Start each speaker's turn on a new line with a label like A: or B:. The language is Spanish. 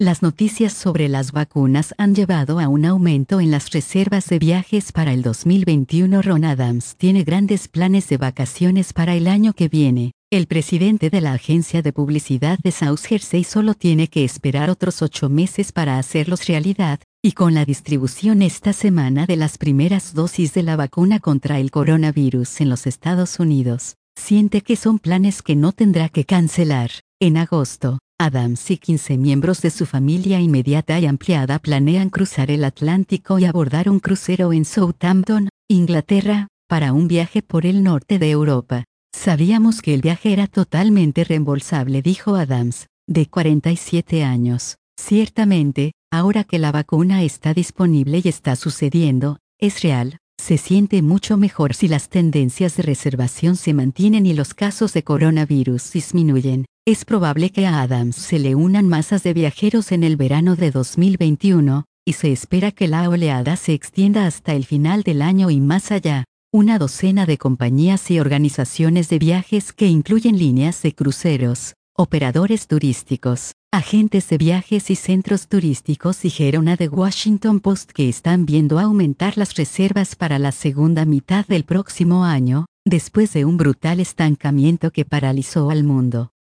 A: Las noticias sobre las vacunas han llevado a un aumento en las reservas de viajes para el 2021. Ron Adams tiene grandes planes de vacaciones para el año que viene. El presidente de la agencia de publicidad de South Jersey solo tiene que esperar otros 8 meses para hacerlos realidad, y con la distribución esta semana de las primeras dosis de la vacuna contra el coronavirus en los Estados Unidos, siente que son planes que no tendrá que cancelar. En agosto, Adams y 15 miembros de su familia inmediata y ampliada planean cruzar el Atlántico y abordar un crucero en Southampton, Inglaterra, para un viaje por el norte de Europa. Sabíamos que el viaje era totalmente reembolsable, dijo Adams, de 47 años. Ciertamente, ahora que la vacuna está disponible y está sucediendo, es real. Se siente mucho mejor si las tendencias de reservación se mantienen y los casos de coronavirus disminuyen. Es probable que a Adams se le unan masas de viajeros en el verano de 2021, y se espera que la oleada se extienda hasta el final del año y más allá. Una docena de compañías y organizaciones de viajes que incluyen líneas de cruceros, operadores turísticos, agentes de viajes y centros turísticos dijeron a The Washington Post que están viendo aumentar las reservas para la segunda mitad del próximo año, después de un brutal estancamiento que paralizó al mundo.